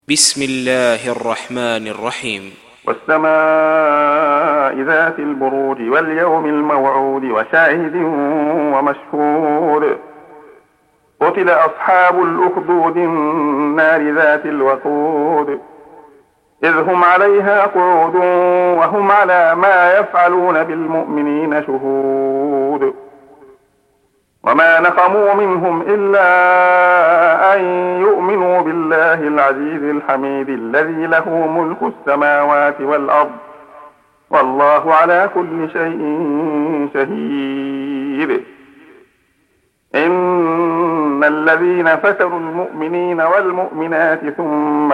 بسم الله الرحمن الرحيم. والسماء ذات البروج واليوم الموعود وشاهد ومشهود قتل أصحاب الأخدود النار ذات الوقود إذ هم عليها قعود وهم على ما يفعلون بالمؤمنين شهود وما نقموا منهم إلا أن يؤمنوا بالله العزيز الحميد الذي له ملك السماوات والأرض والله على كل شيء شهيد. إن الذين فتروا المؤمنين والمؤمنات ثم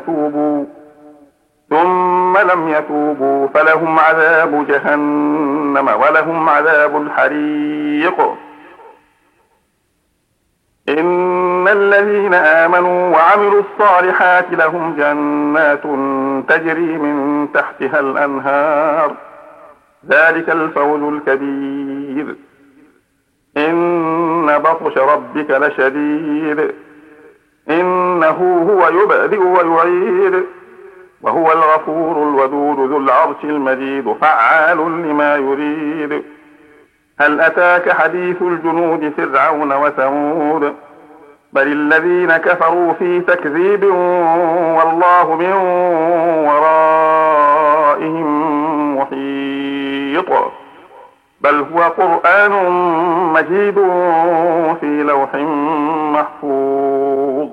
لم يتوبوا فلهم عذاب جهنم ولهم عذاب الحريق. إن الذين آمنوا وعملوا الصالحات لهم جنات تجري من تحتها الأنهار ذلك الفوز الكبير. إن بطش ربك لشديد إنه هو يبدئ ويعيد وهو الغفور الودود ذو العرش المجيد فعال لما يريد. هل أتاك حديث الجنود فرعون وثمود بل الذين كفروا في تكذيب والله من ورائهم محيط بل هو قرآن مجيد في لوح محفوظ.